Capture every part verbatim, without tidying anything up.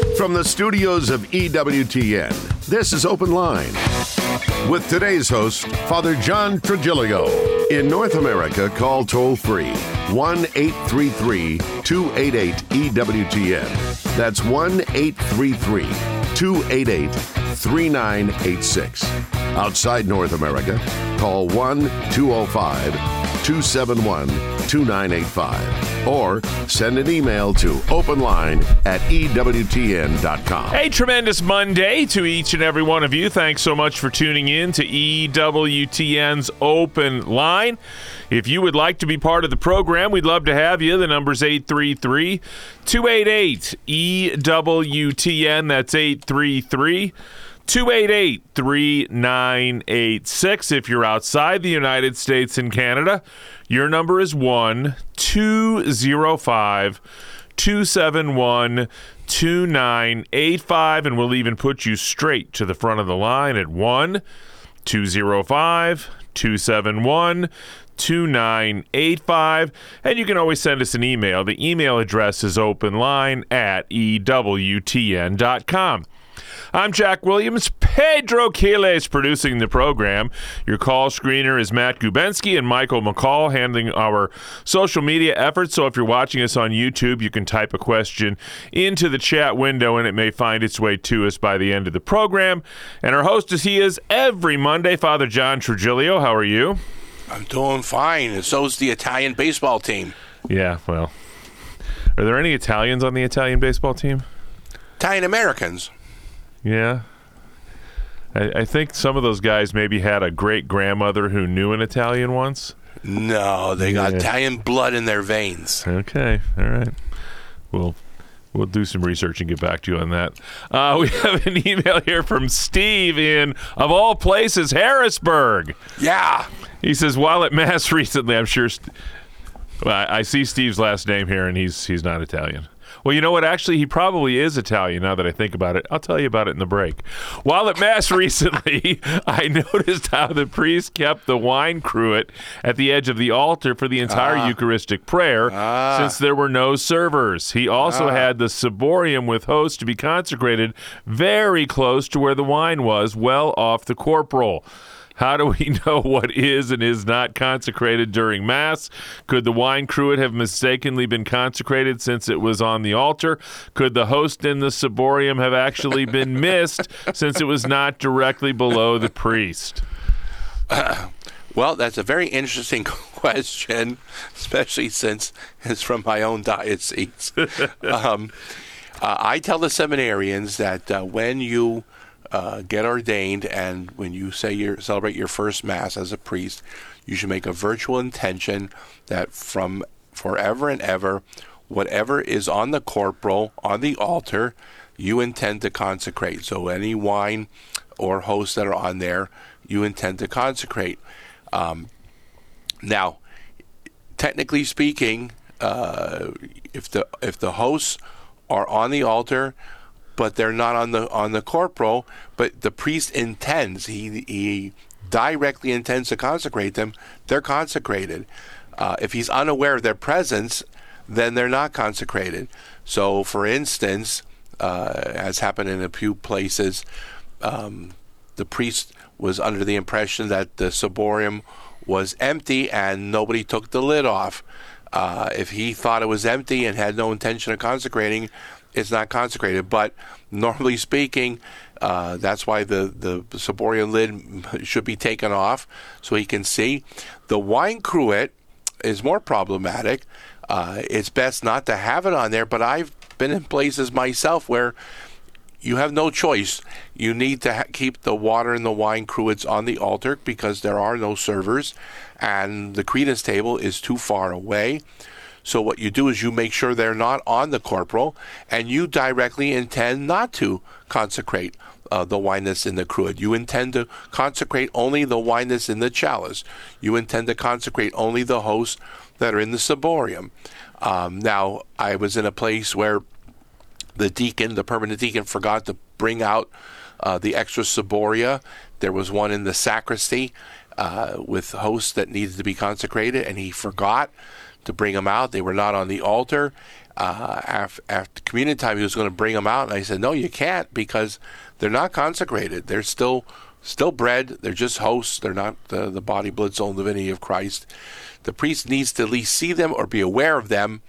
From the studios of E W T N, this is Open Line. With today's host, Father John Trigilio. In North America, call toll-free one eight three three, two eight eight, E W T N. That's one eight three three, two eight eight, three nine eight six. Outside North America, call one two oh five, two seven one, two nine eight five or send an email to openline at E W T N dot com. A tremendous Monday to each and every one of you. Thanks so much for tuning in to E W T N's Open Line. If you would like to be part of the program, we'd love to have you. The number's eight three three, two eight eight, E W T N. That's eight three three, two eight eight, three nine eight six. If you're outside the United States and Canada, your number is one two oh five, two seven one, two nine eight five, and we'll even put you straight to the front of the line at one two oh five, two seven one, two nine eight five, and you can always send us an email. The email address is openline at E W T N dot com. I'm Jack Williams. Pedro Quiles producing the program. Your call screener is Matt Gubensky and Michael McCall handling our social media efforts. So if you're watching us on YouTube, you can type a question into the chat window and it may find its way to us by the end of the program. And our host, as he is every Monday, Father John Trigilio. How are you? I'm doing fine, and so is the Italian baseball team. Yeah, well, are there any Italians on the Italian baseball team? Italian Americans. Yeah. I, I think some of those guys maybe had a great-grandmother who knew an Italian once. No, they got yeah. Italian blood in their veins. Okay, all right. We'll, we'll do some research and get back to you on that. Uh, we have an email here from Steve in, of all places, Harrisburg. Yeah. He says, while at Mass recently, I'm sure st- well, I, I see Steve's last name here, and he's he's not Italian. Well, you know what? Actually, he probably is Italian now that I think about it. I'll tell you about it in the break. While at Mass recently, I noticed how the priest kept the wine cruet at the edge of the altar for the entire ah. Eucharistic prayer ah. since there were no servers. He also ah. had the ciborium with host to be consecrated very close to where the wine was, well off the corporal. How do we know what is and is not consecrated during Mass? Could the wine cruet have mistakenly been consecrated since it was on the altar? Could the host in the ciborium have actually been missed since it was not directly below the priest? Uh, well, that's a very interesting question, especially since it's from my own diocese. um, uh, I tell the seminarians that uh, when you Uh, get ordained, and when you say you celebrate your first Mass as a priest, you should make a virtual intention that from forever and ever, whatever is on the corporal, on the altar, you intend to consecrate. So any wine or hosts that are on there, you intend to consecrate. Um, now, technically speaking, uh, if the if the hosts are on the altar, but they're not on the on the corporal, but the priest intends, he he directly intends to consecrate them, they're consecrated. Uh, if he's unaware of their presence, then they're not consecrated. So, for instance, uh, as happened in a few places, um, the priest was under the impression that the ciborium was empty and nobody took the lid off. Uh, if he thought it was empty and had no intention of consecrating, it's not consecrated. But normally speaking, uh, that's why the, the ciborium lid should be taken off so he can see. The wine cruet is more problematic. Uh, it's best not to have it on there, but I've been in places myself where you have no choice. You need to ha- keep the water and the wine cruets on the altar because there are no servers and the credence table is too far away. So what you do is you make sure they're not on the corporal, and you directly intend not to consecrate uh, the wine that's in the cruet. You intend to consecrate only the wine that's in the chalice. You intend to consecrate only the hosts that are in the ciborium. Um, now, I was in a place where the deacon, the permanent deacon, forgot to bring out uh, the extra ciboria. There was one in the sacristy uh, with hosts that needed to be consecrated, and he forgot to bring them out. They were not on the altar. uh, after, after communion time, he was going to bring them out. And I said, no, you can't, because they're not consecrated. They're still still bread. They're just hosts. They're not the, the body, blood, soul, and divinity of Christ. The priest needs to at least see them or be aware of them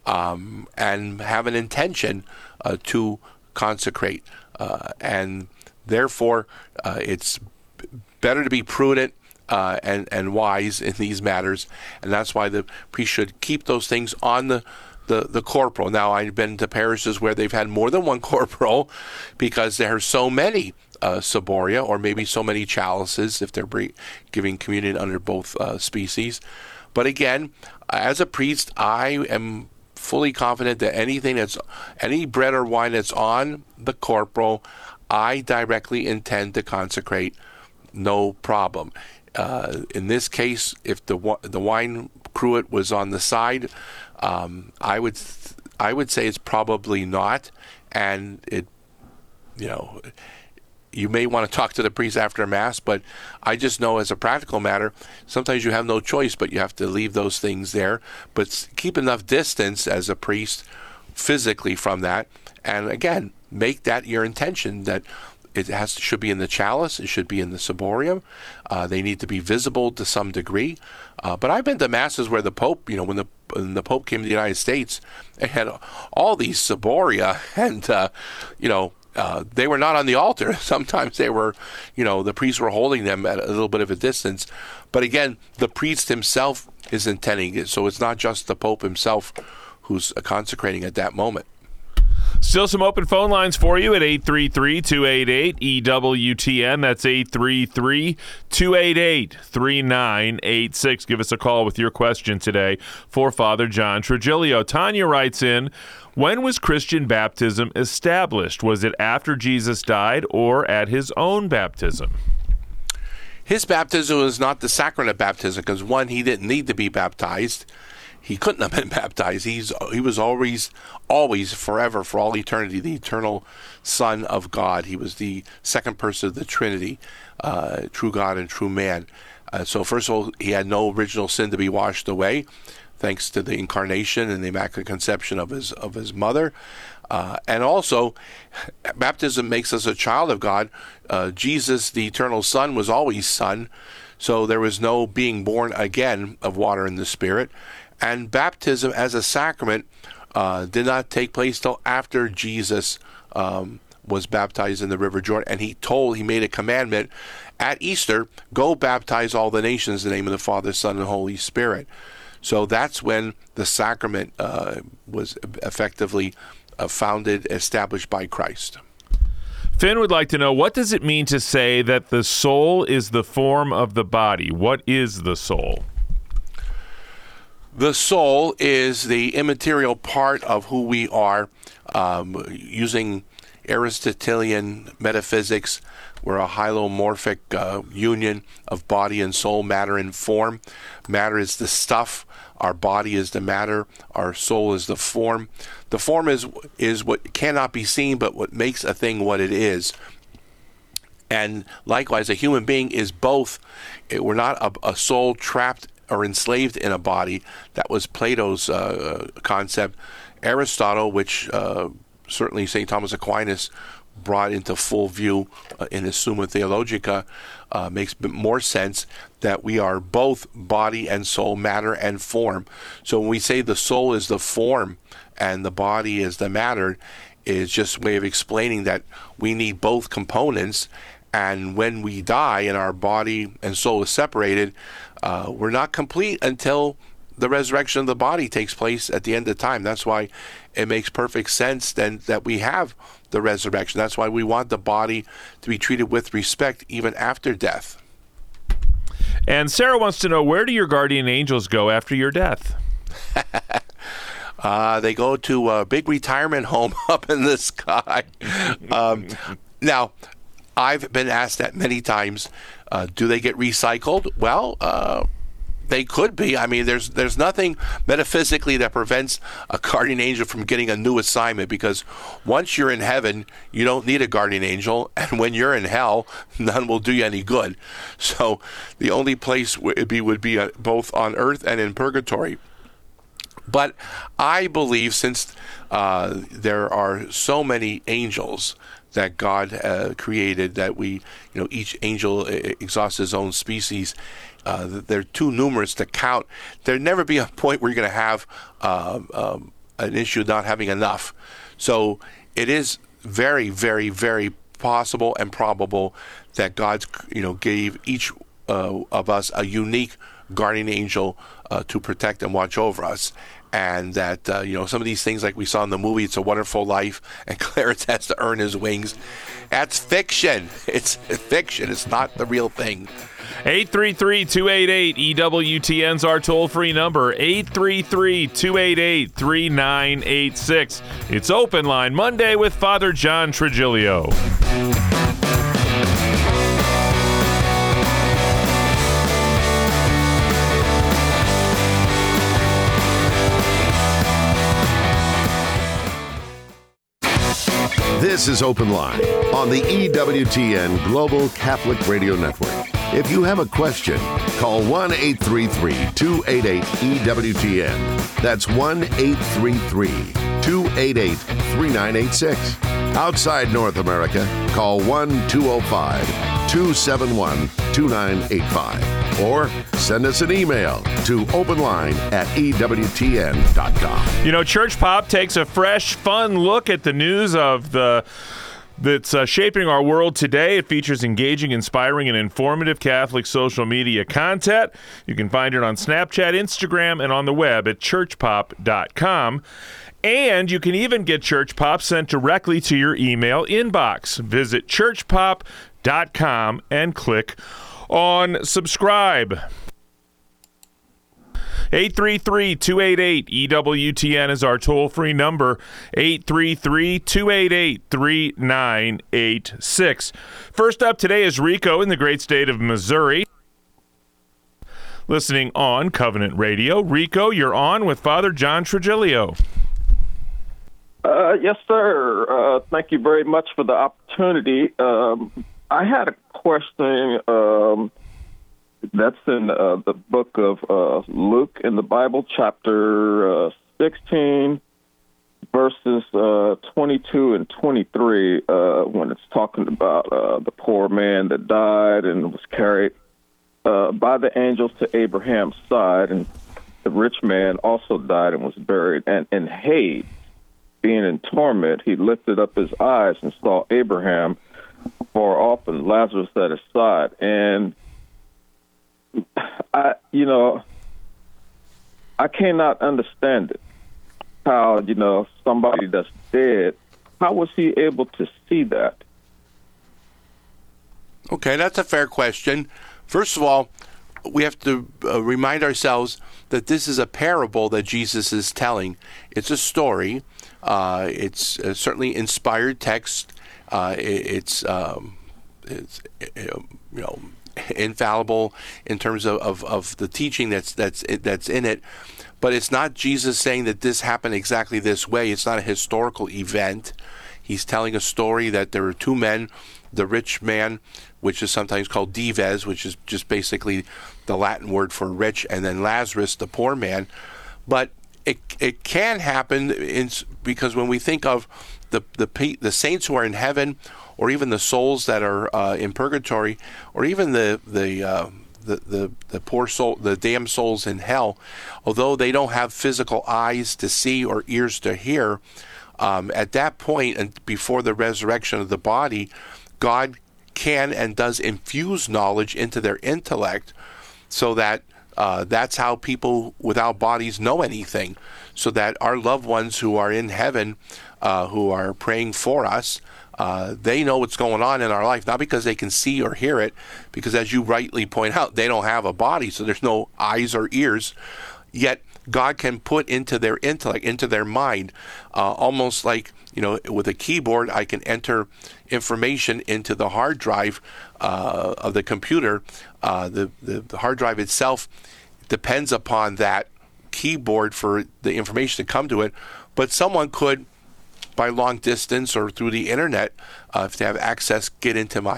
um, and have an intention uh, to consecrate. Uh, and therefore, uh, it's better to be prudent uh, and, and wise in these matters. And that's why the priest should keep those things on the The, the corporal. Now, I've been to parishes where they've had more than one corporal because there are so many uh, ciboria, or maybe so many chalices if they're bre- giving communion under both uh, species. But again, as a priest, I am fully confident that anything that's, any bread or wine that's on the corporal, I directly intend to consecrate, no problem. Uh, in this case, if the the wine cruet was on the side, Um, I would, th- I would say it's probably not, and it, you know, you may want to talk to the priest after Mass, but I just know as a practical matter, sometimes you have no choice, but you have to leave those things there. But keep enough distance as a priest physically from that, and again, make that your intention that it has should be in the chalice, it should be in the ciborium. Uh, they need to be visible to some degree. Uh, but I've been to masses where the Pope, you know, when the when the Pope came to the United States, they had all these ciboria, and uh, you know, uh, they were not on the altar. Sometimes they were, you know, the priests were holding them at a little bit of a distance. But again, the priest himself is intending it, so it's not just the Pope himself who's consecrating at that moment. Still some open phone lines for you at eight three three, two eight eight, E W T N. That's eight three three, two eight eight, three nine eight six. Give us a call with your question today for Father John Trigilio. Tanya writes in, when was Christian baptism established? Was it after Jesus died or at his own baptism? His baptism was not the sacrament of baptism because, one, he didn't need to be baptized. He couldn't have been baptized. He's he was always, always, forever, for all eternity, the eternal Son of God. He was the second person of the Trinity, uh, true God and true man. Uh, so first of all, he had no original sin to be washed away, thanks to the incarnation and the Immaculate Conception of his of his mother. Uh, and also, baptism makes us a child of God. Uh, Jesus, the eternal Son, was always Son, so there was no being born again of water and the Spirit. And baptism as a sacrament uh, did not take place till after Jesus um, was baptized in the River Jordan. And he told, he made a commandment at Easter, go baptize all the nations in the name of the Father, Son, and Holy Spirit. So that's when the sacrament uh, was effectively uh, founded, established by Christ. Finn would like to know, what does it mean to say that the soul is the form of the body? What is the soul? The soul is the immaterial part of who we are. Um, using Aristotelian metaphysics, we're a hylomorphic uh, union of body and soul, matter and form. Matter is the stuff. Our body is the matter. Our soul is the form. The form is is what cannot be seen, but what makes a thing what it is. And likewise, a human being is both. It, we're not a, a soul trapped or enslaved in a body. That was Plato's uh, concept. Aristotle, which uh, certainly Saint Thomas Aquinas brought into full view uh, in his Summa Theologica, uh, makes more sense that we are both body and soul, matter and form. So when we say the soul is the form and the body is the matter, is just a way of explaining that we need both components. And when we die and our body and soul is separated, uh, we're not complete until the resurrection of the body takes place at the end of time. That's why it makes perfect sense then that we have the resurrection. That's why we want the body to be treated with respect even after death. And Sarah wants to know, where do your guardian angels go after your death? uh, they go to a big retirement home up in the sky. Um, now, I've been asked that many times. Uh, do they get recycled? Well, uh, they could be. I mean, there's there's nothing metaphysically that prevents a guardian angel from getting a new assignment, because once you're in heaven, you don't need a guardian angel, and when you're in hell, none will do you any good. So the only place would be would be both on earth and in purgatory. But I believe since uh, there are so many angels that God uh, created, that we, you know, each angel exhausts his own species, uh, they're too numerous to count. There'd never be a point where you're going to have uh, um, an issue not having enough. So it is very, very, very possible and probable that God, you know, gave each uh, of us a unique guardian angel uh, to protect and watch over us. And that, uh, you know, some of these things like we saw in the movie, It's a Wonderful Life, and Clarence has to earn his wings, that's fiction. It's fiction. It's not the real thing. eight three three, two eight eight, E W T N's our toll-free number, eight three three, two eight eight, three nine eight six. It's Open Line Monday with Father John Trigilio. This is Open Line on the E W T N Global Catholic Radio Network. If you have a question, call one eight three three, two eight eight, E W T N. That's one eight three three, two eight eight, three nine eight six. Outside North America, call one two zero five, two seven one, two nine eight five. Or send us an email to openline at E W T N dot com. You know, Church Pop takes a fresh, fun look at the news of the that's uh, shaping our world today. It features engaging, inspiring, and informative Catholic social media content. You can find it on Snapchat, Instagram, and on the web at church pop dot com. And you can even get Church Pop sent directly to your email inbox. Visit church pop dot com and click on subscribe. eight three three, two eight eight, E W T N is our toll-free number, eight three three, two eight eight, three nine eight six. First up today is Rico in the great state of Missouri, listening on Covenant Radio. Rico, you're on with Father John Trigilio. Uh, yes, sir. Uh, thank you very much for the opportunity. Um, I had a question um, that's in uh, the book of uh, Luke in the Bible, chapter uh, sixteen, verses uh, twenty-two and twenty-three, uh, when it's talking about uh, the poor man that died and was carried uh, by the angels to Abraham's side, and the rich man also died and was buried. And in Hades, being in torment, he lifted up his eyes and saw Abraham far off and Lazarus at his side. And I, you know, I cannot understand it. How, you know, somebody that's dead, how was he able to see that? Okay, that's a fair question. First of all, we have to uh, remind ourselves that this is a parable that Jesus is telling. It's a story. Uh, it's uh, certainly inspired text. Uh, it, it's um, it's you know infallible in terms of, of, of the teaching that's that's that's in it. But it's not Jesus saying that this happened exactly this way. It's not a historical event. He's telling a story that there were two men, the rich man, which is sometimes called Dives, which is just basically the Latin word for rich, and then Lazarus, the poor man. But it it can happen in, because when we think of the the the saints who are in heaven, or even the souls that are uh, in purgatory, or even the the, uh, the the the poor soul, the damned souls in hell, although they don't have physical eyes to see or ears to hear, um, at that point and before the resurrection of the body, God can and does infuse knowledge into their intellect, so that uh, that's how people without bodies know anything. So that our loved ones who are in heaven, uh, who are praying for us, uh, they know what's going on in our life, not because they can see or hear it, because as you rightly point out, they don't have a body, so there's no eyes or ears. Yet God can put into their intellect, into their mind, uh, almost like, you know, with a keyboard, I can enter information into the hard drive uh, of the computer. Uh, the, the, the hard drive itself depends upon that keyboard for the information to come to it. But someone could, by long distance or through the internet, uh, if they have access, get into my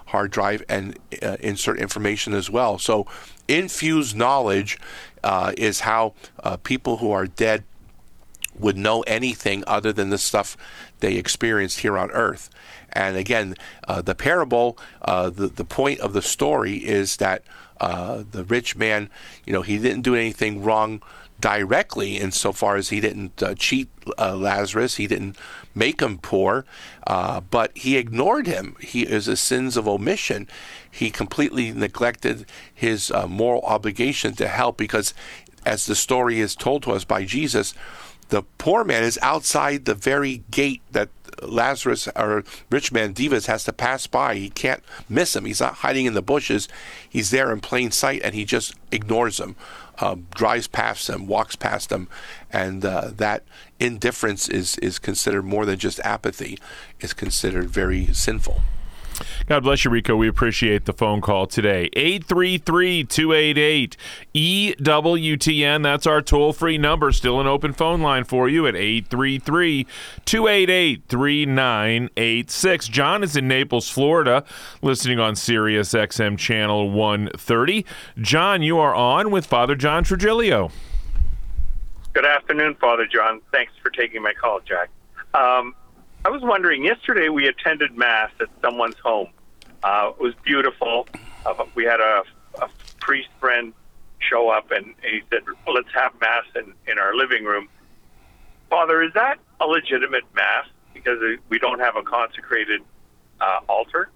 hard drive and uh, insert information as well. So infused knowledge uh, is how uh, people who are dead would know anything other than the stuff they experienced here on earth. And again, uh, the parable, uh, the, the point of the story is that uh, the rich man, you know, he didn't do anything wrong directly insofar as he didn't uh, cheat uh, Lazarus, he didn't make him poor, uh, but he ignored him. He is a sins of omission. He completely neglected his uh, moral obligation to help, because as the story is told to us by Jesus, the poor man is outside the very gate that Lazarus, or rich man Dives, has to pass by. He can't miss him. He's not hiding in the bushes. He's there in plain sight, and he just ignores him, uh, drives past him, walks past him, and uh, that indifference is, is considered more than just apathy. It's considered very sinful. God bless you, Rico. We appreciate the phone call today. eight three three, two eight eight, E W T N. That's our toll-free number. Still an open phone line for you at eight three three, two eight eight, three nine eight six. John is in Naples, Florida, listening on Sirius X M Channel one thirty. John, you are on with Father John Trigilio. Good afternoon, Father John. Thanks for taking my call, Jack. Um, I was wondering, yesterday we attended Mass at someone's home. Uh, it was beautiful. Uh, we had a, a priest friend show up, and he said, well, let's have Mass in, in our living room. Father, is that a legitimate Mass because we don't have a consecrated uh, altar?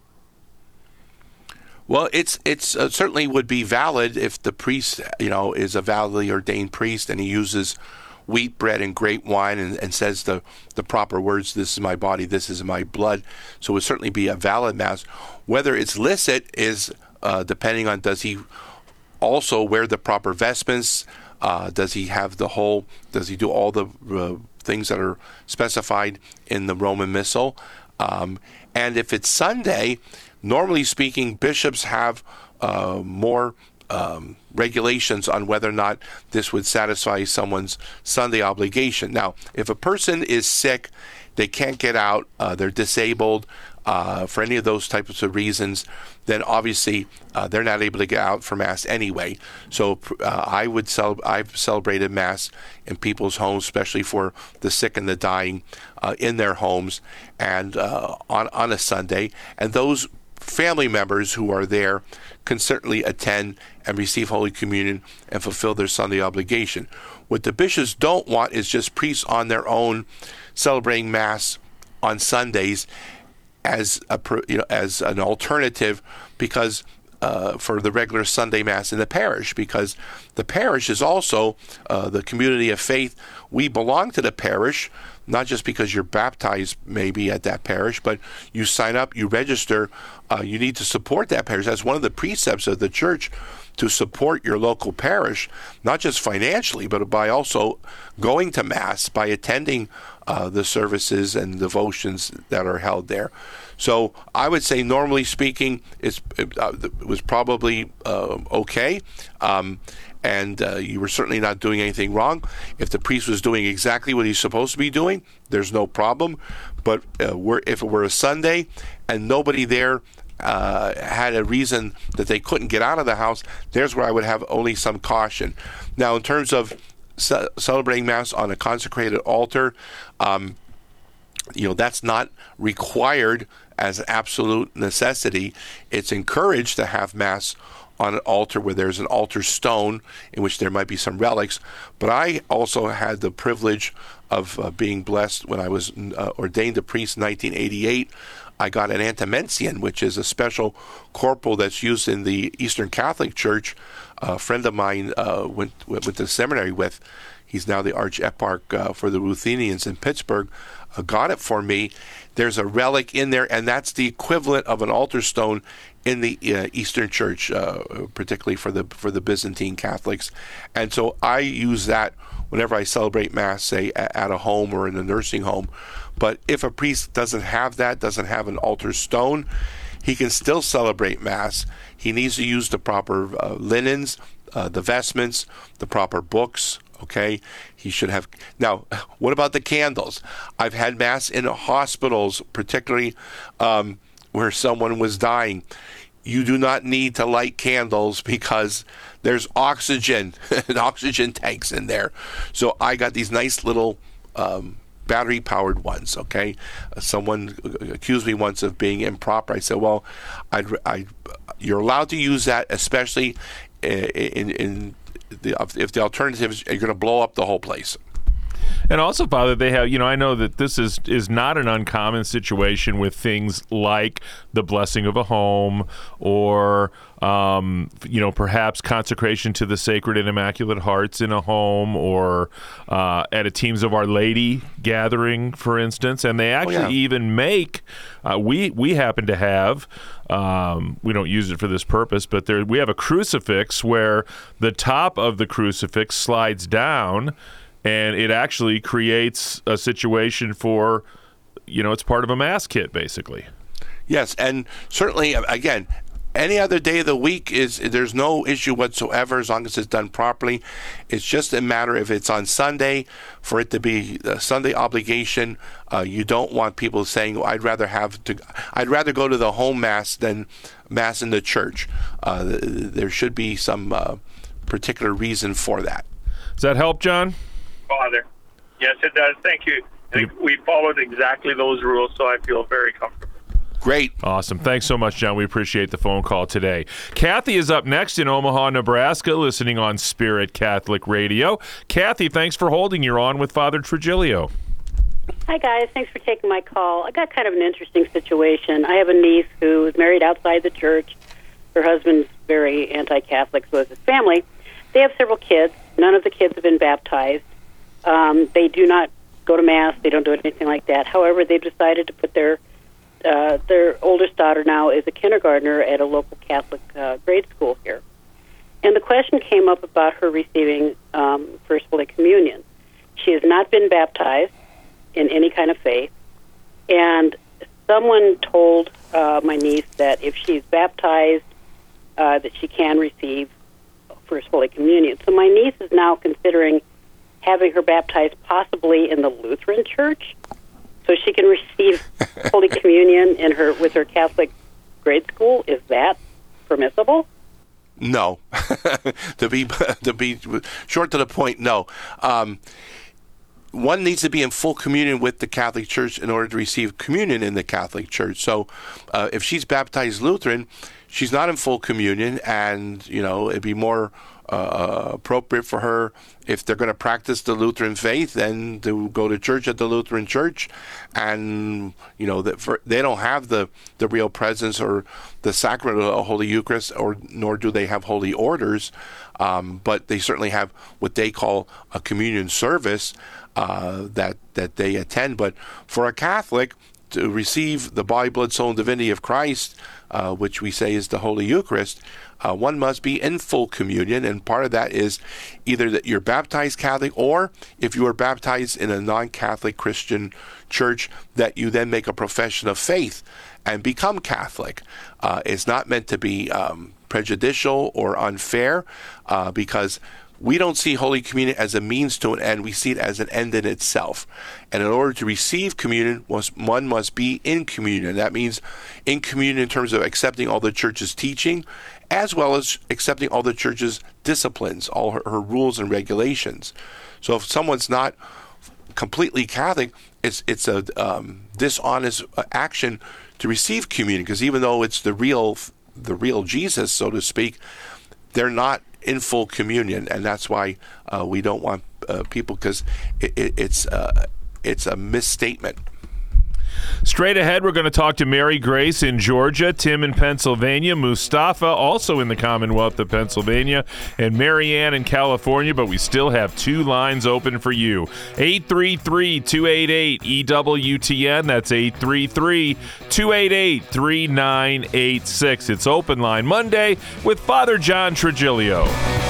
Well, it's it's uh, certainly would be valid if the priest, you know, is a validly ordained priest and he uses wheat bread and grape wine and, and says the, the proper words, this is my body, this is my blood. So it would certainly be a valid Mass. Whether it's licit is uh, depending on, does he also wear the proper vestments? Uh, does he have the whole, does he do all the uh, things that are specified in the Roman Missal? Um, and if it's Sunday, normally speaking, bishops have uh, more Um, regulations on whether or not this would satisfy someone's Sunday obligation. Now, if a person is sick, they can't get out, uh, they're disabled uh, for any of those types of reasons, then obviously uh, they're not able to get out for Mass anyway. So uh, I would cel- I've celebrated Mass in people's homes, especially for the sick and the dying, uh, in their homes and uh, on on a Sunday, and those family members who are there can certainly attend and receive Holy Communion and fulfill their Sunday obligation. What the bishops don't want is just priests on their own celebrating Mass on Sundays as a you know as an alternative, because uh, for the regular Sunday Mass in the parish, because the parish is also uh, the community of faith. We belong to the parish, not just because you're baptized maybe at that parish, but you sign up, you register, uh, you need to support that parish. That's one of the precepts of the church, to support your local parish, not just financially, but by also going to Mass, by attending uh, the services and devotions that are held there. So I would say, normally speaking, it's, it, uh, it was probably uh, okay. Um, and uh, you were certainly not doing anything wrong. If the priest was doing exactly what he's supposed to be doing, there's no problem. But uh, we're, if it were a Sunday and nobody there uh, had a reason that they couldn't get out of the house, there's where I would have only some caution. Now, in terms of ce- celebrating Mass on a consecrated altar, um, you know, that's not required as absolute necessity. It's encouraged to have Mass on an altar where there's an altar stone in which there might be some relics. But I also had the privilege of uh, being blessed when I was uh, ordained a priest in nineteen eighty-eight. I got an antimensian, which is a special corporal that's used in the Eastern Catholic Church. A friend of mine uh, went, went to seminary with. He's now the Archieparch uh, for the Ruthenians in Pittsburgh. Uh, got it for me. There's a relic in there, and that's the equivalent of an altar stone in the uh, Eastern Church, uh, particularly for the for the Byzantine Catholics. And so I use that whenever I celebrate Mass, say at a home or in a nursing home. But if a priest doesn't have that, doesn't have an altar stone, he can still celebrate Mass. He needs to use the proper uh, linens, uh, the vestments, the proper books. Okay, he should have. Now, what about the candles? I've had Mass in hospitals, particularly um, where someone was dying. You do not need to light candles because there's oxygen and oxygen tanks in there. So I got these nice little um, battery-powered ones, okay? Someone accused me once of being improper. I said, well, I'd, I, you're allowed to use that, especially in, in, in the, if the alternative is you're going to blow up the whole place. And also, Father, they have, you know, I know that this is, is not an uncommon situation with things like the blessing of a home or, um, you know, perhaps consecration to the Sacred and Immaculate Hearts in a home or uh, at a Teams of Our Lady gathering, for instance. And they actually oh, yeah. even make, uh, we, we happen to have, um, we don't use it for this purpose, but there we have a crucifix where the top of the crucifix slides down. And it actually creates a situation for, you know, it's part of a mass kit, basically. Yes, and certainly, again, any other day of the week, is there's no issue whatsoever as long as it's done properly. It's just a matter if it's on Sunday, for it to be a Sunday obligation. Uh, you don't want people saying, well, I'd rather have to, I'd rather go to the home mass than mass in the church. Uh, there should be some uh, particular reason for that. Does that help, John? Father. Yes, it does. Thank you. I think we followed exactly those rules, so I feel very comfortable. Great. Awesome. Thanks so much, John. We appreciate the phone call today. Kathy is up next in Omaha, Nebraska, listening on Spirit Catholic Radio. Kathy, thanks for holding. You're on with Father Trigilio. Hi, guys. Thanks for taking my call. I got kind of an interesting situation. I have a niece who is married outside the church. Her husband's very anti-Catholic, so is his family. They have several kids. None of the kids have been baptized. Um, they do not go to Mass. They don't do anything like that. However, they've decided to put their uh, their oldest daughter now is a kindergartner at a local Catholic uh, grade school here. And the question came up about her receiving um, First Holy Communion. She has not been baptized in any kind of faith. And someone told uh, my niece that if she's baptized, uh, that she can receive First Holy Communion. So my niece is now considering having her baptized possibly in the Lutheran Church, so she can receive Holy Communion in her with her Catholic grade school. Is that permissible? No. to be to be short to the point, no. Um, one needs to be in full communion with the Catholic Church in order to receive communion in the Catholic Church. So, uh, if she's baptized Lutheran, she's not in full communion, and you know it'd be more Uh, appropriate for her, if they're going to practice the Lutheran faith, then to go to church at the Lutheran Church. And you know that for, they don't have the the real presence or the sacrament of Holy Eucharist, or nor do they have holy orders, um, but they certainly have what they call a communion service uh, that that they attend. But for a Catholic to receive the body, blood, soul, and divinity of Christ, uh, which we say is the Holy Eucharist, Uh, one must be in full communion, and part of that is either that you're baptized Catholic, or if you are baptized in a non-Catholic Christian church, that you then make a profession of faith and become Catholic. Uh, it's not meant to be um, prejudicial or unfair, uh, because we don't see Holy Communion as a means to an end. We see it as an end in itself. And in order to receive communion, one must be in communion. That means in communion in terms of accepting all the Church's teaching, as well as accepting all the Church's disciplines, all her, her rules and regulations. So if someone's not completely Catholic, it's it's a um, dishonest action to receive communion, because even though it's the real the real Jesus, so to speak, they're not in full communion, and that's why uh, we don't want uh, people, because it, it, it's uh, it's a misstatement. Straight ahead, we're going to talk to Mary Grace in Georgia, Tim in Pennsylvania, Mustafa also in the Commonwealth of Pennsylvania, and Marianne in California, but we still have two lines open for you. eight three three, two eight eight, E W T N. That's eight three three, two eight eight, three nine eight six. It's Open Line Monday with Father John Trigilio.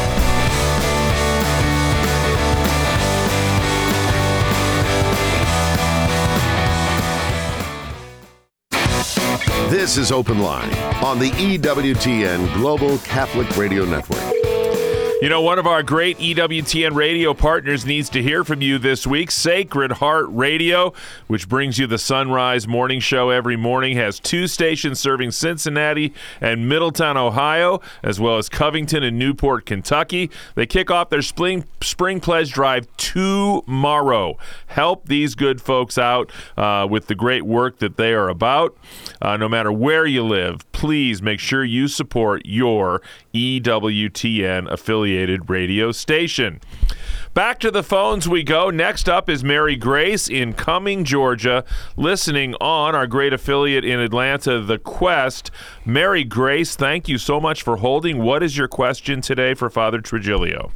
This is Open Line on the E W T N Global Catholic Radio Network. You know, one of our great E W T N radio partners needs to hear from you this week. Sacred Heart Radio, which brings you the Sunrise Morning Show every morning, has two stations serving Cincinnati and Middletown, Ohio, as well as Covington and Newport, Kentucky. They kick off their spring, spring pledge drive tomorrow. Help these good folks out uh, with the great work that they are about. Uh, no matter where you live, please make sure you support your E W T N affiliated radio station. Back to the phones we go. Next up is Mary Grace in Cumming, Georgia, listening on our great affiliate in Atlanta, The Quest. Mary Grace, thank you so much for holding. What is your question today for Father Trigilio?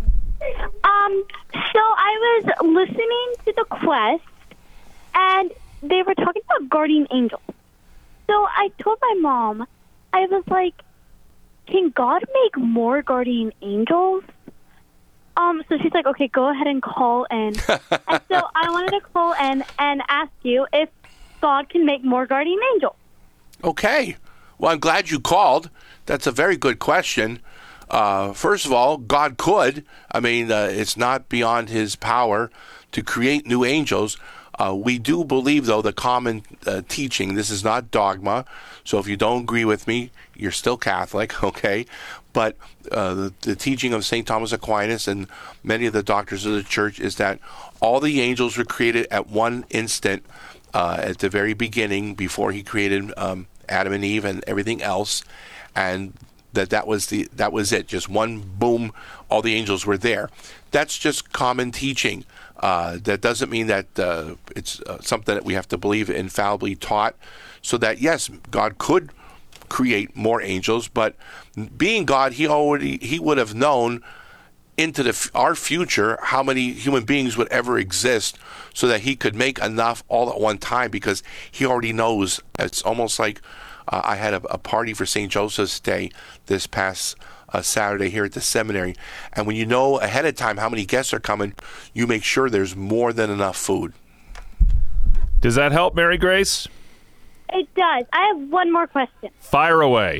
Um, so I was listening to The Quest, and they were talking about guardian angels. So I told my mom, I was like, can God make more guardian angels? Um, so she's like, okay, go ahead and call in. And so I wanted to call in and ask you if God can make more guardian angels. Okay. Well, I'm glad you called. That's a very good question. Uh, first of all, God could. I mean, uh, it's not beyond his power to create new angels. Uh, we do believe, though, the common uh, teaching, this is not dogma, so if you don't agree with me, you're still Catholic, okay? But uh, the, the teaching of Saint Thomas Aquinas and many of the doctors of the church is that all the angels were created at one instant, uh, at the very beginning, before he created um, Adam and Eve and everything else, and that that was the that was it. Just one boom, all the angels were there. That's just common teaching. Uh, that doesn't mean that uh, it's uh, something that we have to believe infallibly taught. So that, yes, God could create more angels, but being God, he already he would have known into the our future how many human beings would ever exist, so that he could make enough all at one time, because he already knows. It's almost like uh, I had a, a party for Saint Joseph's Day this past Uh, Saturday here at the seminary, and when you know ahead of time how many guests are coming, you make sure there's more than enough food. Does that help, Mary Grace? It does. I have one more question. Fire away.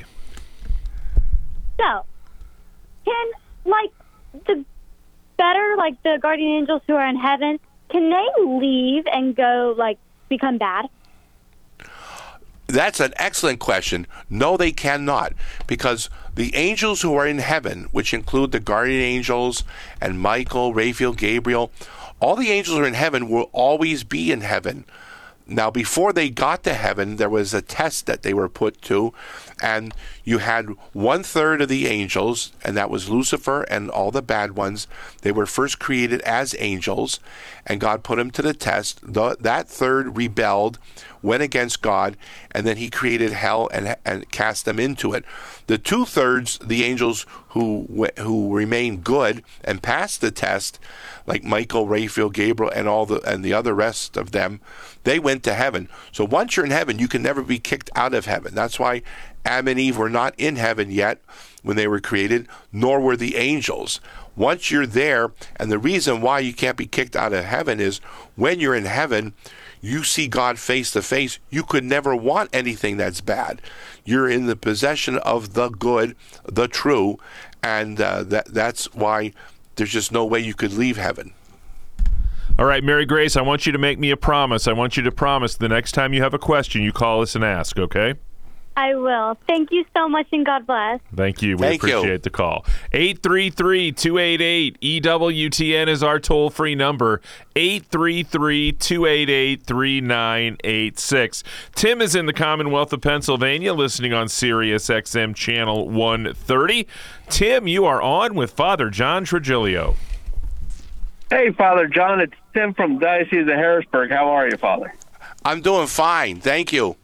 So, can, like, the better, like, the guardian angels who are in heaven, can they leave and go, like, become bad? That's an excellent question. No, they cannot, because the angels who are in heaven, which include the guardian angels and Michael, Raphael, Gabriel, all the angels who are in heaven will always be in heaven. Now, before they got to heaven, there was a test that they were put to, and you had one third of the angels, and that was Lucifer and all the bad ones. They were first created as angels, and God put them to the test. The, that third rebelled, went against God, and then he created hell and, and cast them into it. The two thirds, the angels who who remained good and passed the test, like Michael, Raphael, Gabriel, and all the and the other rest of them, they went to heaven. So once you're in heaven, you can never be kicked out of heaven. That's why Adam and Eve were not in heaven yet when they were created, nor were the angels. Once you're there, and the reason why you can't be kicked out of heaven is when you're in heaven, you see God face to face. You could never want anything that's bad. You're in the possession of the good, the true, and uh, that that's why there's just no way you could leave heaven. All right, Mary Grace, I want you to make me a promise. I want you to promise the next time you have a question, you call us and ask, okay? I will. Thank you so much, and God bless. Thank you. We Thank appreciate you. the call. eight three three, two eight eight, E W T N is our toll-free number. eight three three, two eight eight, three nine eight six. Tim is in the Commonwealth of Pennsylvania, listening on Sirius X M Channel one thirty. Tim, you are on with Father John Trigilio. Hey, Father John. It's Tim from Diocese of Harrisburg. How are you, Father? I'm doing fine. Thank you.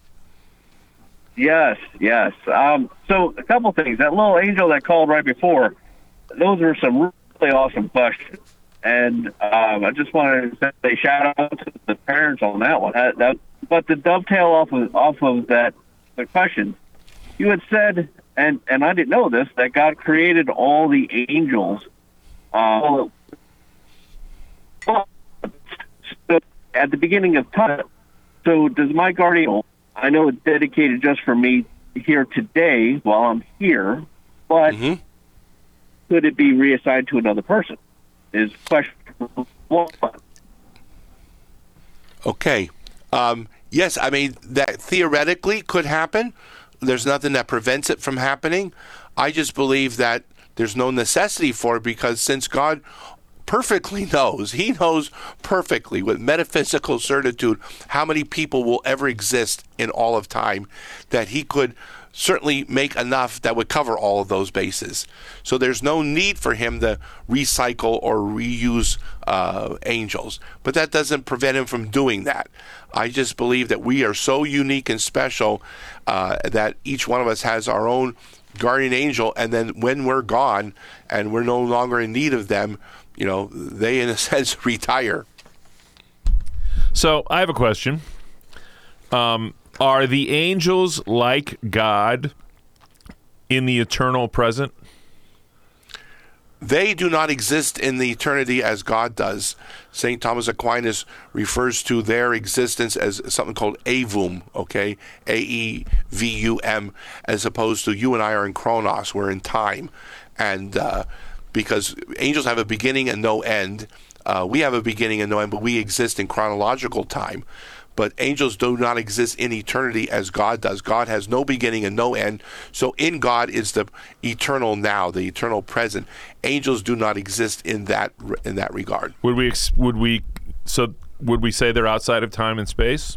Yes, yes. Um, so a couple things. That little angel that called right before, those were some really awesome questions. And um, I just wanted to say shout out to the parents on that one. That, that, but to dovetail off of, off of that, the question, you had said, and, and I didn't know this, that God created all the angels uh, at the beginning of time. So does my guardian, I know it's dedicated just for me here today while I'm here, but Mm-hmm. could it be reassigned to another person? Is question one. Okay. Um, yes, I mean, that theoretically could happen. There's nothing that prevents it from happening. I just believe that there's no necessity for it because since God perfectly knows, he knows perfectly with metaphysical certitude how many people will ever exist in all of time, that he could certainly make enough that would cover all of those bases. So there's no need for him to recycle or reuse uh, angels. But that doesn't prevent him from doing that. I just believe that we are so unique and special uh, that each one of us has our own guardian angel, and then when we're gone and we're no longer in need of them, you know, they in a sense retire. So I have a question. Um, are the angels like God in the eternal present? They do not exist in the eternity as God does. Saint Thomas Aquinas refers to their existence as something called Aevum, okay? A E V U M, as opposed to you and I are in Chronos, we're in time. And uh, because angels have a beginning and no end, uh, we have a beginning and no end, but we exist in chronological time. But angels do not exist in eternity as God does. God has no beginning and no end. So in God is the eternal now, the eternal present. Angels do not exist in that in that regard. Would we would we so would we say they're outside of time and space?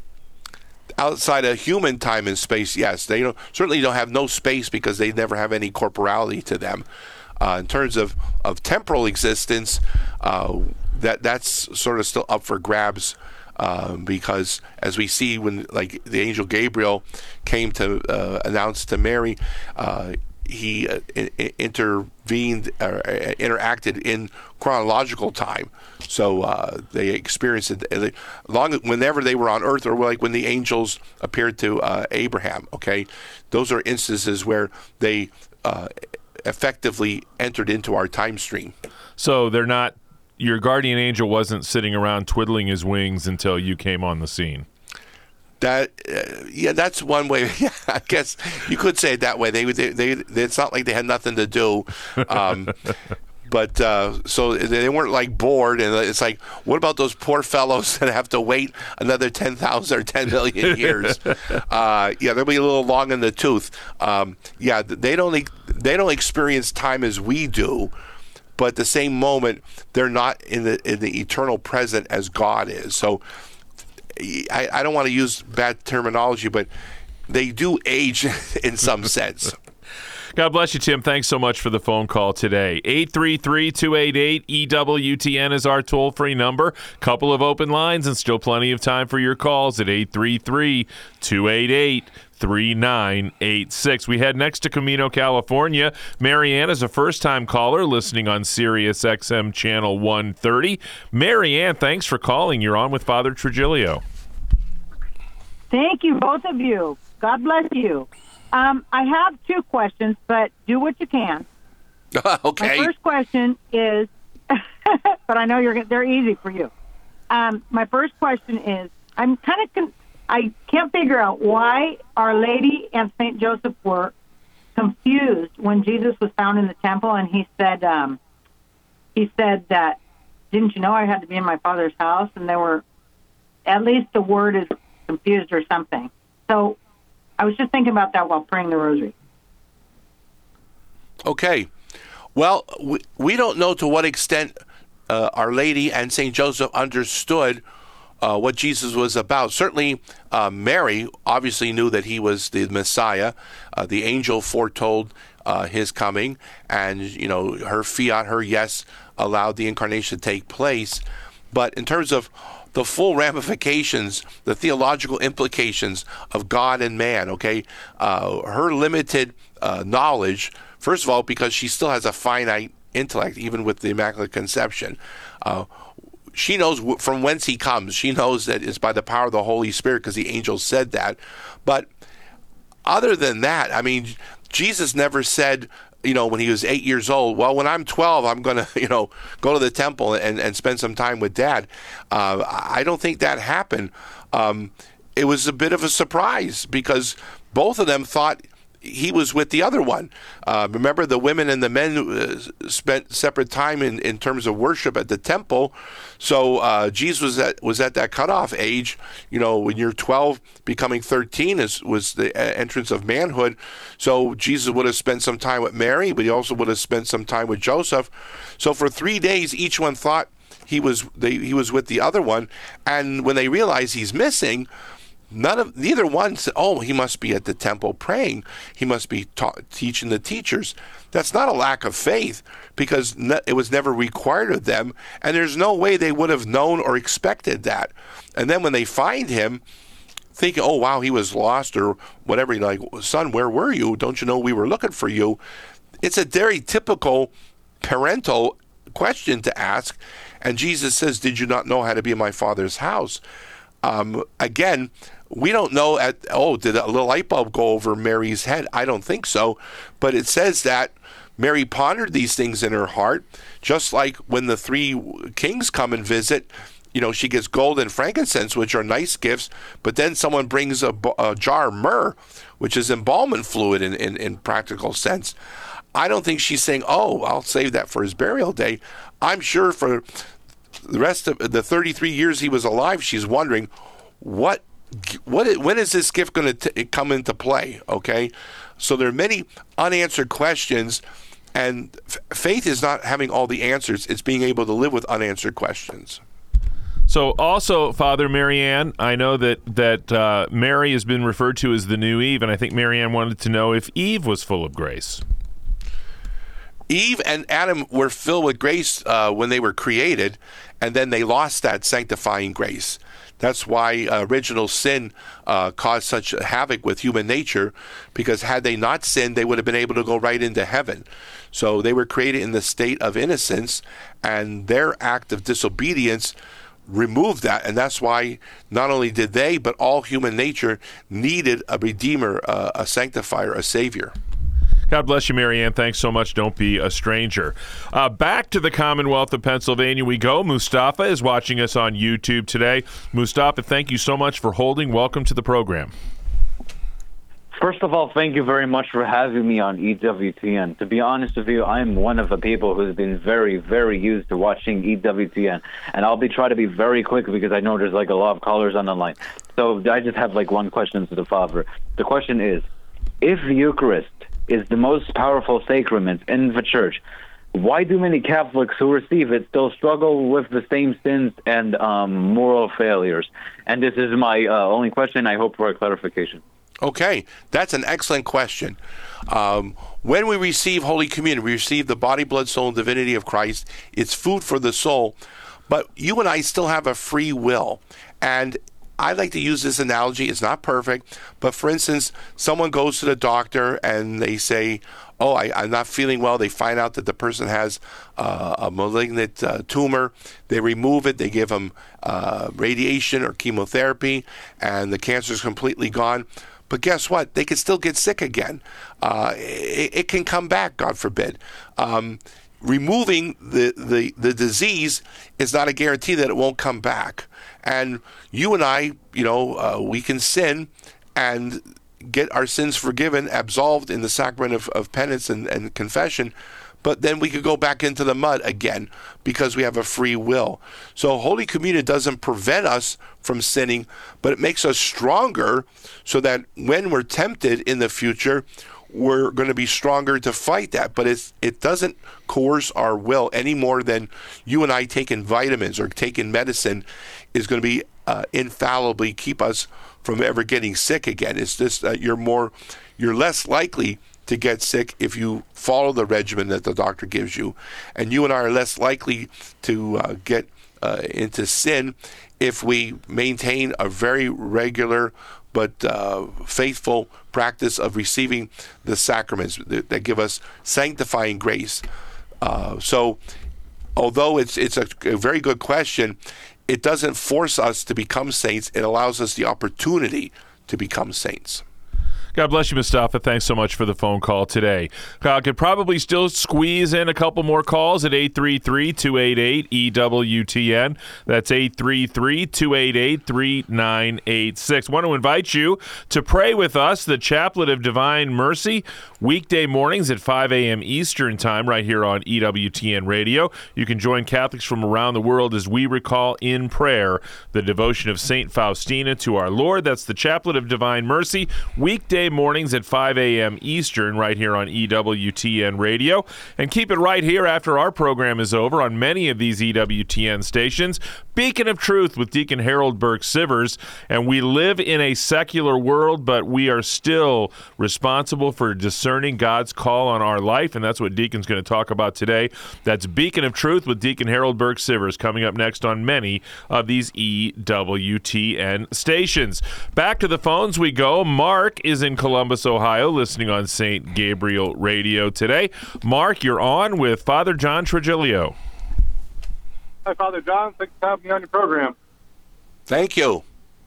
Outside of human time and space, yes. They don't, certainly don't have no space because they never have any corporality to them. Uh, in terms of, of temporal existence, uh, that that's sort of still up for grabs. Um, because as we see when like the angel Gabriel came to uh, announce to Mary, uh, he uh, I- intervened or uh, interacted in chronological time. So uh, they experienced it long whenever they were on earth, or like when the angels appeared to uh, Abraham. Okay, those are instances where they uh, effectively entered into our time stream. So they're not. Your guardian angel wasn't sitting around twiddling his wings until you came on the scene. That uh, yeah, that's one way. Yeah, I guess you could say it that way. They, they, they, it's not like they had nothing to do, um, but uh, so they weren't like bored. And it's like, what about those poor fellows that have to wait another ten thousand or ten million years? uh, yeah, they'll be a little long in the tooth. Um, yeah, they don't they don't experience time as we do. But at the same moment, they're not in the in the eternal present as God is. So I, I don't want to use bad terminology, but they do age in some sense. God bless you, Tim. Thanks so much for the phone call today. eight three three, two eight eight, E W T N is our toll-free number. Couple of open lines and still plenty of time for your calls at eight three three, two eight eight, three nine eight six. We head next to Camino, California. Marianne is a first-time caller listening on Sirius X M Channel one thirty. Marianne, thanks for calling. You're on with Father Trujillo. Thank you, both of you. God bless you. Um, I have two questions, but do what you can. Okay. My first question is, but I know you're they're easy for you. Um, my first question is, I'm kind of con- I can't figure out why Our Lady and Saint Joseph were confused when Jesus was found in the temple, and he said, um, he said that, didn't you know I had to be in my Father's house? And they were, at least the word is confused or something. So I was just thinking about that while praying the rosary. Okay. Well, we, we don't know to what extent uh, Our Lady and Saint Joseph understood uh, what Jesus was about. Certainly, uh, Mary obviously knew that he was the Messiah. Uh, the angel foretold uh, his coming, and, you know, her fiat, her yes, allowed the incarnation to take place. But in terms of the full ramifications, the theological implications of God and man, okay, uh, her limited uh, knowledge, first of all, because she still has a finite intellect, even with the Immaculate Conception. Uh, she knows w- from whence he comes. She knows that it's by the power of the Holy Spirit because the angel said that. But other than that, I mean, Jesus never said, you know, when he was eight years old, well, when I'm twelve, I'm going to, you know, go to the temple and, and spend some time with Dad. Uh, I don't think that happened. Um, it was a bit of a surprise because both of them thought he was with the other one. Uh, remember, the women and the men uh, spent separate time in, in terms of worship at the temple. So uh, Jesus was at, was at that cutoff age. You know, when you're twelve, becoming thirteen is was the entrance of manhood. So Jesus would have spent some time with Mary, but he also would have spent some time with Joseph. So for three days, each one thought he was they, he was with the other one, and when they realized he's missing, None of neither one said, "Oh, he must be at the temple praying. He must be ta- teaching the teachers." That's not a lack of faith, because ne- it was never required of them, and there's no way they would have known or expected that. And then when they find him, thinking, "Oh, wow, he was lost," or whatever, you're like, "Son, where were you? Don't you know we were looking for you?" It's a very typical parental question to ask, and Jesus says, "Did you not know how to be in my Father's house?" Um, again, we don't know at, oh, did a little light bulb go over Mary's head? I don't think so. But it says that Mary pondered these things in her heart, just like when the three kings come and visit, you know, she gets gold and frankincense, which are nice gifts, but then someone brings a, a jar of myrrh, which is embalming fluid in, in, in practical sense. I don't think she's saying, oh, I'll save that for his burial day. I'm sure for the rest of the thirty-three years he was alive, she's wondering, what, what, when is this gift going to come into play? Okay, so there are many unanswered questions, and f- faith is not having all the answers; it's being able to live with unanswered questions. So, also, Father, Marianne, I know that that uh, Mary has been referred to as the new Eve, and I think Marianne wanted to know if Eve was full of grace. Eve and Adam were filled with grace uh, when they were created, and then they lost that sanctifying grace. That's why uh, original sin uh, caused such havoc with human nature, because had they not sinned, they would have been able to go right into heaven. So they were created in the state of innocence, and their act of disobedience removed that, and that's why not only did they, but all human nature needed a redeemer, uh, a sanctifier, a savior. God bless you, Marianne. Thanks so much. Don't be a stranger. Uh, back to the Commonwealth of Pennsylvania we go. Mustafa is watching us on YouTube today. Mustafa, thank you so much for holding. Welcome to the program. First of all, thank you very much for having me on E W T N. To be honest with you, I'm one of the people who's been very, very used to watching E W T N. And I'll be trying to be very quick because I know there's like a lot of callers on the line. So I just have like one question to the Father. The question is, if the Eucharist is the most powerful sacrament in the Church, why do many Catholics who receive it still struggle with the same sins and um, moral failures? And this is my uh, only question. I hope for a clarification. Okay, that's an excellent question. Um, when we receive Holy Communion, we receive the body, blood, soul, and divinity of Christ. It's food for the soul, but you and I still have a free will. And I like to use this analogy. It's not perfect, but for instance, someone goes to the doctor and they say, oh, I, I'm not feeling well. They find out that the person has uh, a malignant uh, tumor. They remove it. They give them uh, radiation or chemotherapy, and the cancer is completely gone. But guess what? They can still get sick again. Uh, it, it can come back, God forbid. Um, removing the, the, the disease is not a guarantee that it won't come back. And you and I, you know, uh, we can sin and get our sins forgiven, absolved in the sacrament of, of penance and, and confession, but then we could go back into the mud again because we have a free will. So Holy Communion doesn't prevent us from sinning, but it makes us stronger so that when we're tempted in the future, we're going to be stronger to fight that. But it's, it doesn't coerce our will any more than you and I taking vitamins or taking medicine is going to be uh, infallibly keep us from ever getting sick again. It's just that you're more, you're less likely to get sick if you follow the regimen that the doctor gives you. And you and I are less likely to uh, get uh, into sin if we maintain a very regular but uh, faithful practice of receiving the sacraments that, that give us sanctifying grace. Uh, so although it's it's a, a very good question, it doesn't force us to become saints. It allows us the opportunity to become saints. God bless you, Mustafa. Thanks so much for the phone call today. I could probably still squeeze in a couple more calls at eight three three, two eight eight, E W T N. That's eight three three, two eight eight, three nine eight six. Want to invite you to pray with us, the Chaplet of Divine Mercy, weekday mornings at five a.m. Eastern Time right here on E W T N Radio. You can join Catholics from around the world as we recall in prayer the devotion of Saint Faustina to our Lord. That's the Chaplet of Divine Mercy, weekday mornings at five a.m. Eastern right here on E W T N Radio. And keep it right here after our program is over on many of these E W T N stations. Beacon of Truth with Deacon Harold Burke-Sivers. And we live in a secular world, but we are still responsible for discerning God's call on our life, and that's what Deacon's going to talk about today. That's Beacon of Truth with Deacon Harold Burke-Sivers coming up next on many of these E W T N stations. Back to the phones we go. Mark is in Columbus, Ohio, listening on Saint Gabriel Radio today. Mark, you're on with Father John Trigilio. Hi, Father John. Thanks for having me on your program. Thank you.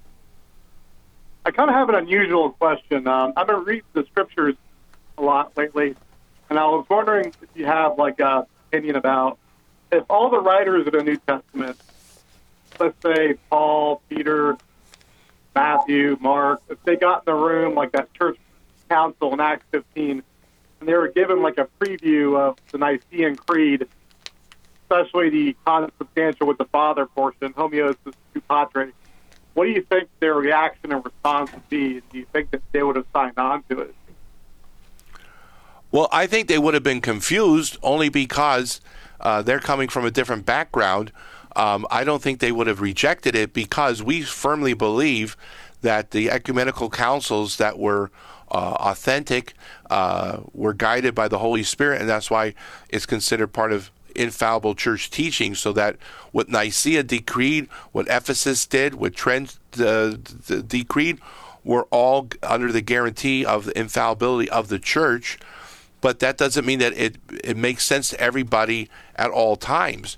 I kind of have an unusual question. Um, I've been reading the scriptures a lot lately, and I was wondering if you have like an opinion about if all the writers of the New Testament, let's say Paul, Peter, Matthew, Mark, if they got in the room like that church council in Acts fifteen, and they were given like a preview of the Nicene Creed, especially the consubstantial with the Father portion, homoousios tu patres, what do you think their reaction and response would be? Do you think that they would have signed on to it? Well, I think they would have been confused only because uh, they're coming from a different background. Um, I don't think they would have rejected it because we firmly believe that the ecumenical councils that were uh, authentic uh, were guided by the Holy Spirit, and that's why it's considered part of infallible church teaching, so that what Nicaea decreed, what Ephesus did, what Trent uh, decreed, were all under the guarantee of the infallibility of the church. But that doesn't mean that it, it makes sense to everybody at all times.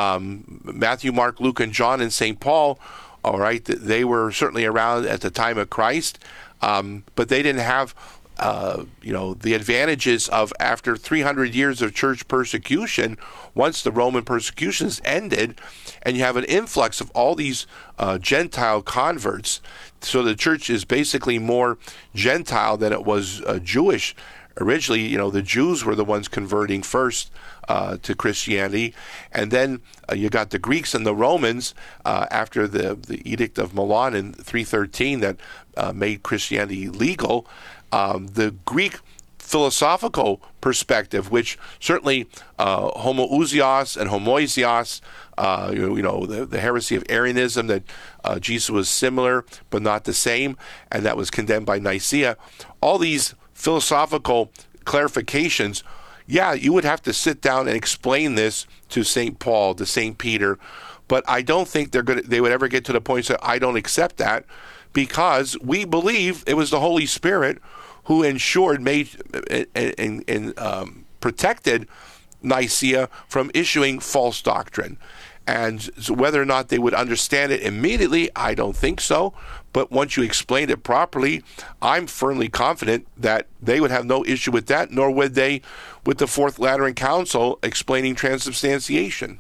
Um, Matthew, Mark, Luke, and John, and Saint Paul, all right, they were certainly around at the time of Christ, um, but they didn't have Uh, you know, the advantages of after three hundred years of church persecution. Once the Roman persecutions ended, and you have an influx of all these uh, Gentile converts, so the church is basically more Gentile than it was uh, Jewish. Originally, you know, the Jews were the ones converting first uh, to Christianity, and then uh, you got the Greeks and the Romans uh, after the, the Edict of Milan in three thirteen that uh, made Christianity legal. Um, the Greek philosophical perspective, which certainly uh, homoousios and homoiousios, uh, you, you know, the, the heresy of Arianism, that uh, Jesus was similar but not the same, and that was condemned by Nicaea. All these philosophical clarifications, yeah, you would have to sit down and explain this to Saint Paul, to Saint Peter, but I don't think they're going they would ever get to the point that I don't accept that, because we believe it was the Holy Spirit who ensured, made, and, and, and um, protected Nicaea from issuing false doctrine. And so whether or not they would understand it immediately, I don't think so. But once you explain it properly, I'm firmly confident that they would have no issue with that, nor would they with the Fourth Lateran Council explaining transubstantiation.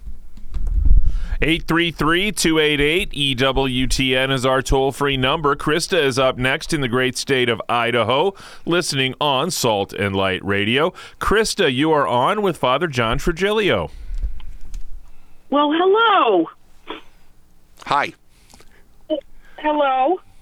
eight three three, two eight eight, E W T N is our toll-free number. Krista is up next in the great state of Idaho, listening on Salt and Light Radio. Krista, you are on with Father John Trigilio. Well, hello. Hi. Hello.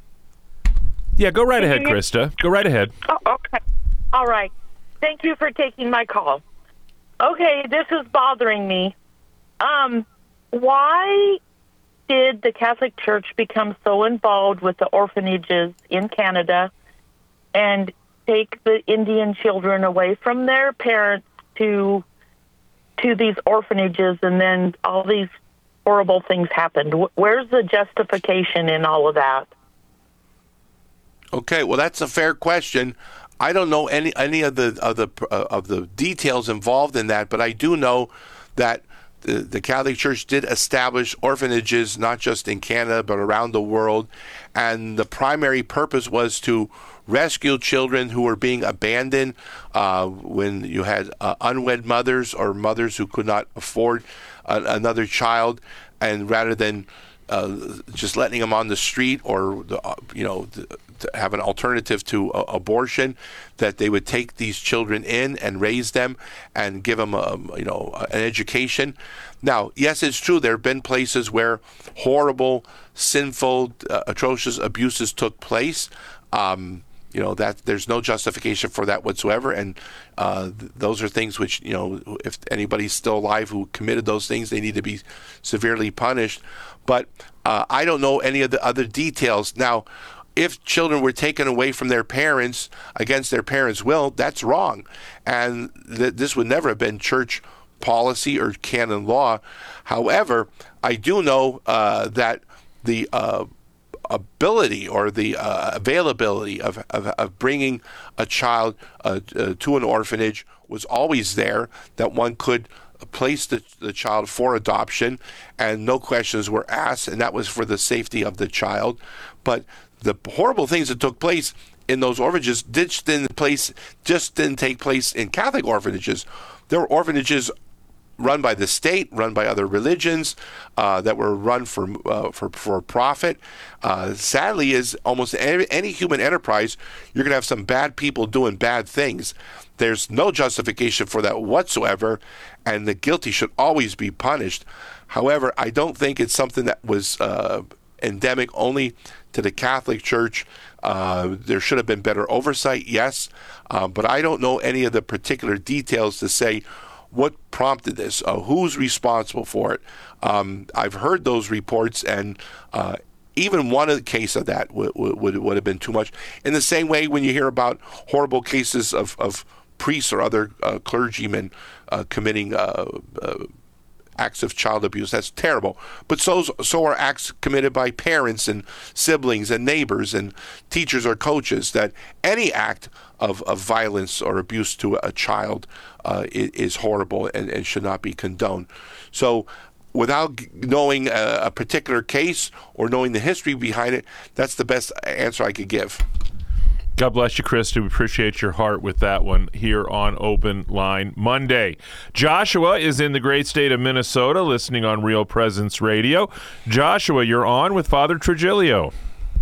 Yeah, go right ahead, Krista. Go right ahead. Oh, okay. All right. Thank you for taking my call. Okay, this is bothering me. Um... Why did the Catholic Church become so involved with the orphanages in Canada and take the Indian children away from their parents to to these orphanages, and then all these horrible things happened? Where's the justification in all of that? Okay, well, that's a fair question. I don't know any any of the of the uh, of the details involved in that, but I do know that the, the Catholic Church did establish orphanages not just in Canada but around the world, and the primary purpose was to rescue children who were being abandoned uh, when you had uh, unwed mothers or mothers who could not afford a, another child, and rather than uh, just letting them on the street or the, uh, you know the, to have an alternative to uh, abortion, that they would take these children in and raise them and give them a, you know an education. Now, yes, it's true there have been places where horrible, sinful, uh, atrocious abuses took place. Um, you know that there's no justification for that whatsoever, and uh, th- those are things which, you know, if anybody's still alive who committed those things, they need to be severely punished. But uh, I don't know any of the other details. Now, if children were taken away from their parents against their parents' will, that's wrong, and th- this would never have been church policy or canon law. However, I do know uh, that the uh, ability or the uh, availability of, of, of bringing a child uh, uh, to an orphanage was always there, that one could place the, the child for adoption and no questions were asked, and that was for the safety of the child. But the horrible things that took place in those orphanages did didn't place just didn't take place in Catholic orphanages. There were orphanages run by the state, run by other religions, uh, that were run for uh, for for profit. Uh, sadly, is almost any, any human enterprise, you're going to have some bad people doing bad things. There's no justification for that whatsoever, and the guilty should always be punished. However, I don't think it's something that was uh, endemic only to the Catholic Church. Uh, there should have been better oversight, yes, uh, but I don't know any of the particular details to say what prompted this, uh, who's responsible for it. Um, I've heard those reports, and uh, even one of the case of that would, would would have been too much. In the same way, when you hear about horrible cases of, of priests or other uh, clergymen uh, committing uh, uh, acts of child abuse, that's terrible. But so so are acts committed by parents and siblings and neighbors and teachers or coaches. That any act of, of violence or abuse to a child uh, is, is horrible and, and should not be condoned. So without knowing a, a particular case or knowing the history behind it, that's the best answer I could give. God bless you, Chris. We appreciate your heart with that one here on Open Line Monday. Joshua is in the great state of Minnesota, listening on Real Presence Radio. Joshua, you're on with Father Trujillo.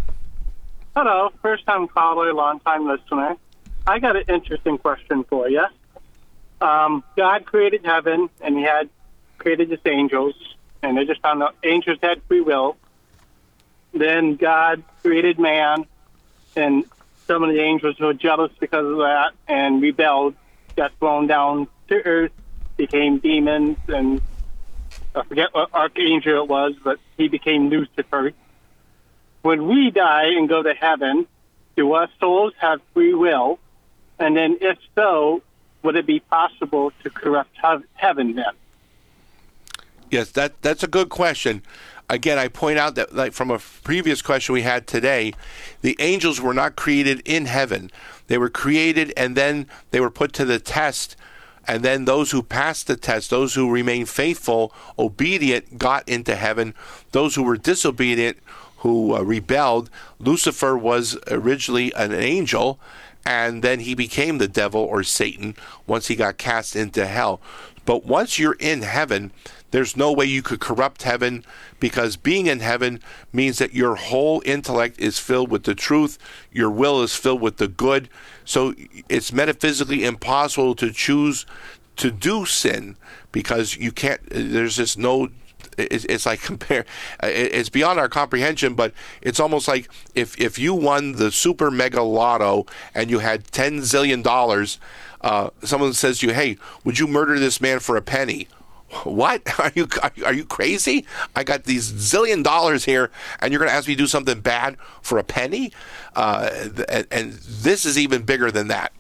Hello, first-time caller, long-time listener. I got an interesting question for you. Um, God created heaven, and he had created his angels, and they just found out angels had free will. Then God created man, and some of the angels were jealous because of that and rebelled, got thrown down to earth, became demons, and I forget what archangel it was, but he became Lucifer. When we die and go to heaven, do our souls have free will? And then if so, would it be possible to corrupt heaven then? Yes, that that's a good question. Again, I point out that, like from a previous question we had today, the angels were not created in heaven. They were created and then they were put to the test. And then those who passed the test, those who remained faithful, obedient, got into heaven. Those who were disobedient, who uh, rebelled, Lucifer was originally an angel, and then he became the devil or Satan once he got cast into hell. But once you're in heaven, there's no way you could corrupt heaven, because being in heaven means that your whole intellect is filled with the truth, your will is filled with the good. So it's metaphysically impossible to choose to do sin, because you can't, there's just no, it's, it's like compare, it's beyond our comprehension, but it's almost like if, if you won the super mega lotto and you had ten zillion dollars, uh, someone says to you, hey, would you murder this man for a penny? What? Are you are you crazy? I got these zillion dollars here, and you're going to ask me to do something bad for a penny? Uh, and, and this is even bigger than that.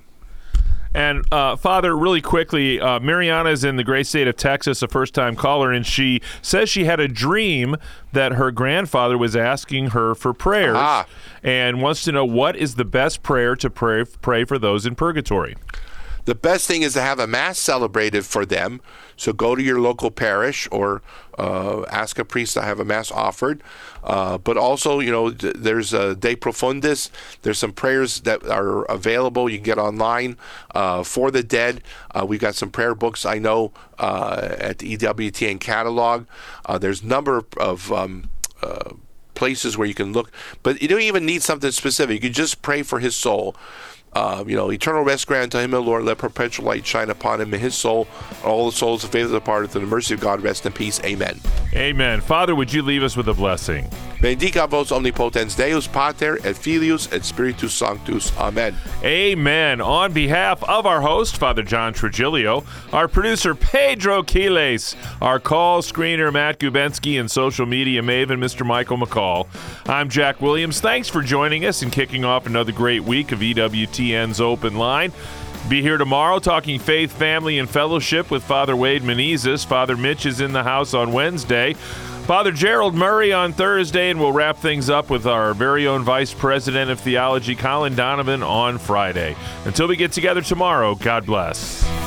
And uh, Father, really quickly, uh, Mariana is in the great state of Texas, a first-time caller, and she says she had a dream that her grandfather was asking her for prayers, ah. and wants to know what is the best prayer to pray pray for those in purgatory. The best thing is to have a Mass celebrated for them. So go to your local parish or uh, ask a priest to have a Mass offered. Uh, but also, you know, th- there's a De Profundis. There's some prayers that are available. You can get online uh, for the dead. Uh, we've got some prayer books, I know, uh, at the E W T N catalog. Uh, there's a number of um, uh, places where you can look. But you don't even need something specific. You can just pray for his soul. Uh, you know, eternal rest grant to him, O Lord. Let perpetual light shine upon him and his soul, and all the souls of faithfully departed. Through the mercy of God, rest in peace. Amen. Amen. Father, would you leave us with a blessing? Benedicat vos omnipotens Deus, Pater, et Filius, et Spiritus Sanctus. Amen. Amen. On behalf of our host, Father John Trujillo, our producer, Pedro Quiles, our call screener, Matt Gubensky, and social media maven, Mister Michael McCall, I'm Jack Williams. Thanks for joining us and kicking off another great week of E W T N's Open Line. Be here tomorrow talking faith, family, and fellowship with Father Wade Menezes. Father Mitch is in the house on Wednesday. Father Gerald Murray on Thursday, and we'll wrap things up with our very own Vice President of Theology, Colin Donovan, on Friday. Until we get together tomorrow, God bless.